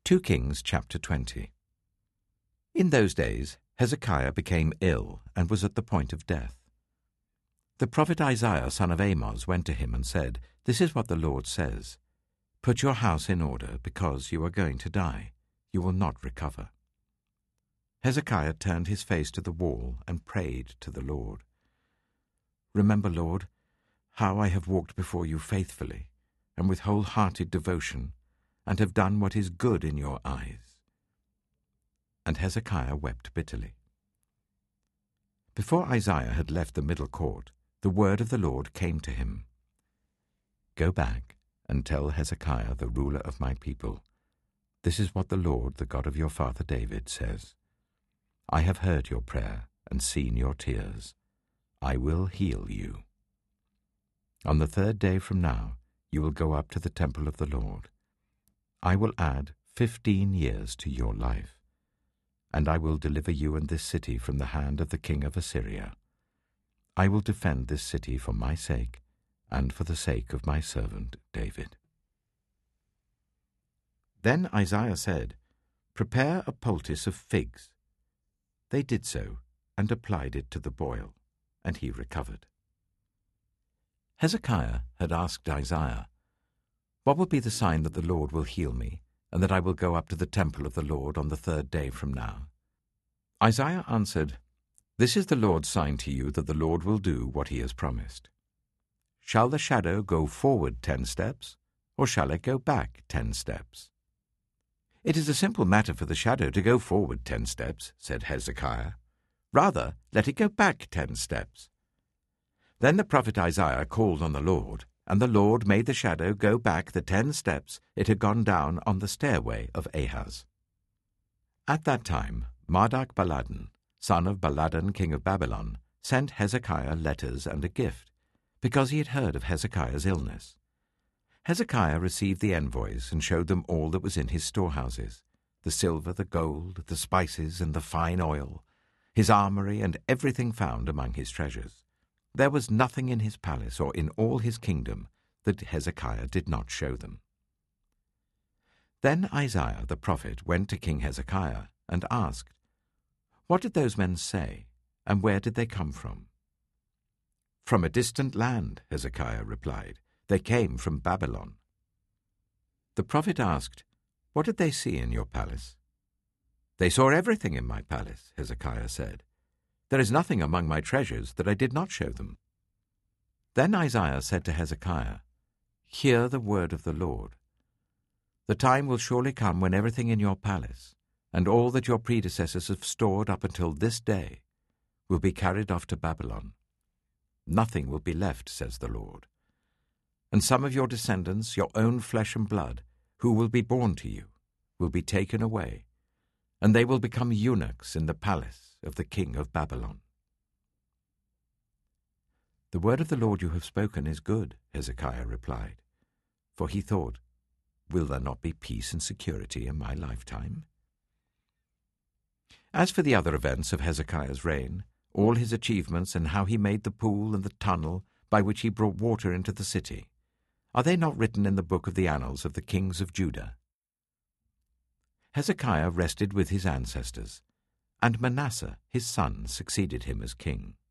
2 Kings chapter 20. In those days Hezekiah became ill and was at the point of death. The prophet Isaiah son of Amoz went to him and said, "This is what the Lord says, Put your house in order, because you are going to die. You will not recover." Hezekiah turned his face to the wall and prayed to the Lord. "Remember, Lord, how I have walked before you faithfully and with wholehearted devotion, and have done what is good in your eyes." And Hezekiah wept bitterly. Before Isaiah had left the middle court, the word of the Lord came to him. "Go back and tell Hezekiah, the ruler of my people, this is what the Lord, the God of your father David, says. I have heard your prayer and seen your tears. I will heal you. On the 3rd day from now, you will go up to the temple of the Lord. I will add 15 years to your life, and I will deliver you and this city from the hand of the king of Assyria. I will defend this city for my sake and for the sake of my servant David." Then Isaiah said, "Prepare a poultice of figs." They did so and applied it to the boil, and he recovered. Hezekiah had asked Isaiah, "What will be the sign that the Lord will heal me, and that I will go up to the temple of the Lord on the 3rd day from now?" Isaiah answered, "This is the Lord's sign to you that the Lord will do what he has promised. Shall the shadow go forward 10 steps, or shall it go back 10 steps?" "It is a simple matter for the shadow to go forward 10 steps, said Hezekiah. "Rather, let it go back 10 steps. Then the prophet Isaiah called on the Lord, and the Lord made the shadow go back the 10 steps it had gone down on the stairway of Ahaz. At that time, Marduk-Baladan, son of Baladan king of Babylon, sent Hezekiah letters and a gift, because he had heard of Hezekiah's illness. Hezekiah received the envoys and showed them all that was in his storehouses, the silver, the gold, the spices, and the fine oil, his armory, and everything found among his treasures. There was nothing in his palace or in all his kingdom that Hezekiah did not show them. Then Isaiah the prophet went to King Hezekiah and asked, "What did those men say, and where did they come from?" "From a distant land," Hezekiah replied. "They came from Babylon." The prophet asked, "What did they see in your palace?" "They saw everything in my palace," Hezekiah said. "There is nothing among my treasures that I did not show them." Then Isaiah said to Hezekiah, "Hear the word of the Lord. The time will surely come when everything in your palace, and all that your predecessors have stored up until this day, will be carried off to Babylon. Nothing will be left, says the Lord. And some of your descendants, your own flesh and blood, who will be born to you, will be taken away, and they will become eunuchs in the palace of the king of Babylon." "The word of the Lord you have spoken is good," Hezekiah replied, for he thought, "Will there not be peace and security in my lifetime?" As for the other events of Hezekiah's reign, all his achievements and how he made the pool and the tunnel by which he brought water into the city, are they not written in the book of the annals of the kings of Judah? Hezekiah rested with his ancestors, and Manasseh his son succeeded him as king.